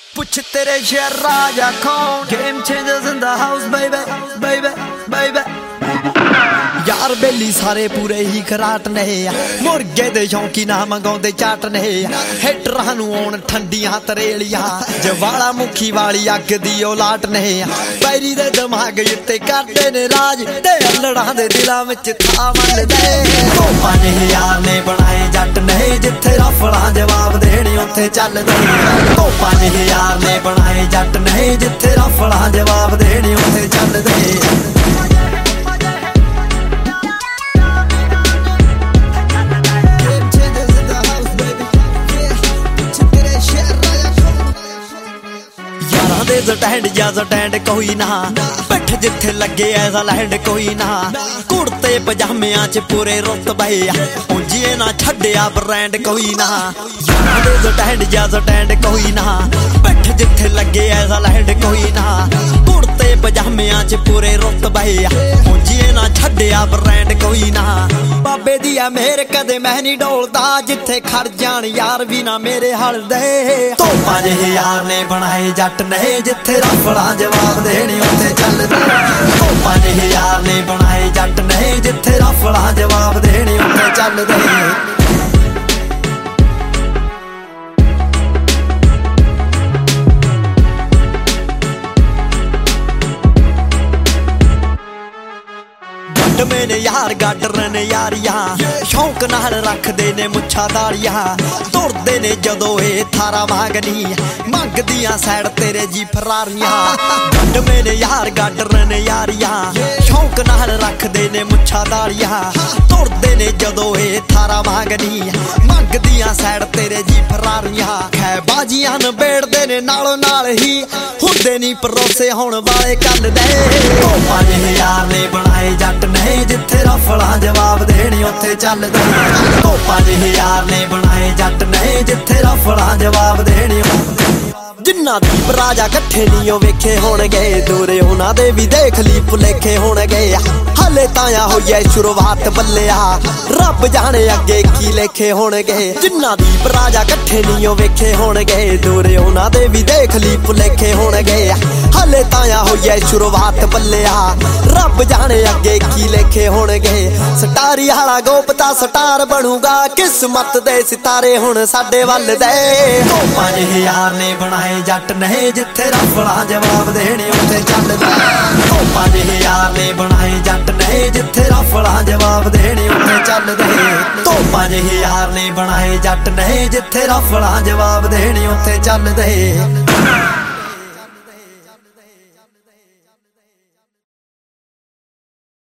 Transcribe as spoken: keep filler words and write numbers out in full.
पुछ तेरे शहर राजा कौन? Game changers in the house, baby, baby, baby. यार बेली सारे पूरे ही खराट ने मुर्गे दे शौकी ना मंगाउंदे चाट ने हिटरां नूं आउण ठंडियां तरेलियां जवाला मुखी वाली अग दी औलाट ने पैरी दे दिमाग उत्ते करदे ने राज ते अल्लड़ां दे दिलां विच था मनदे पंज हज़ार ने बनाए जट ने जिथे रफड़ां जवाब देने उत्थे चलदे पंज हज़ार ने बनाए जट ने जिथे रफड़ां जवाब देने उत्थे चलदे स्टैंड या स्टैंड कोई ना पिठ जिथे लगे ऐसा लैंड कोई ना कुर्ते पजामियां च पूरे रुतबे उंजिए ना छड्डिया ब्रांड कोई ना स्टैंड या स्टैंड कोई ना पिठ जिथे लगे ऐसा लैंड कोई ना कुर्ते पजामियां च पूरे रुतबे उंजिए ना छड्डिया ब्रांड कोई ना बाबे दिया मेहर कदे मैं नहीं डोलदा जिथे खड़ जान यार भी ना मेरे हल दे तो पंज हज़ार ने बनाए जट ने जिथे रफड़ा जवाब देने उत्थे चलदे पंज हज़ार ने बनाए जट ने जिथे रफड़ा जवाब देने उत्थे चलदे मेरे यार गाडर ने यारियां शौक नाल रखदे ने मुच्छा दाड़ियां तुरदे ने जदों ए थारा मांगनी मंगदियां सैड तेरे जी फरारियां गड्ड मेरे यार गाडर ने यारियां शौक नाल रखदे ने मुच्छा दाड़ियां तुरदे ने जदों ए थारा मांगनी मंगदियां सैड तेरे जी फरारियां खै बाजियां नबेड़दे ने नालों नाल ही हुंदे नी परोसे होण वाले कल दे पंज हज़ार ने बनाए जट ने जिथे रफड़ा जवाब देने उत्थे चलदे पंज हज़ार ने बनाए जट ने जिथे रफड़ा जवाब देने जिन्ना दीप राजा कट्ठे नहीं वेखे होणगे दूरे उन्हां दे भी देख ली भुलेखे होणगे हले ताया होई शुरुआत बल्लिया रब जाने अगे की लेखे होणगे जिन्ना दीप राजा कट्ठे नहीं वेखे होणगे दूरे उन्हां दे भी देख ली भुलेखे होणगे हले ताया होई शुरुआत बल्लिया रब जाने अगे की लेखे होणगे सटारी हाला गोपता स्टार बनूगा किस्मत दे सितारे हुण साडे वल दे पंज हज़ार ने बनाए जट ने जिथे रफड़ा जवाब देने उत्थे चलदे पंज हज़ार ने बनाए जट ने जिथे रफड़ा जवाब देने उत्थे चलदे तो पंज हज़ार ने बनाए जट ने जिथे रफड़ा जवाब देने उत्थे चलदे।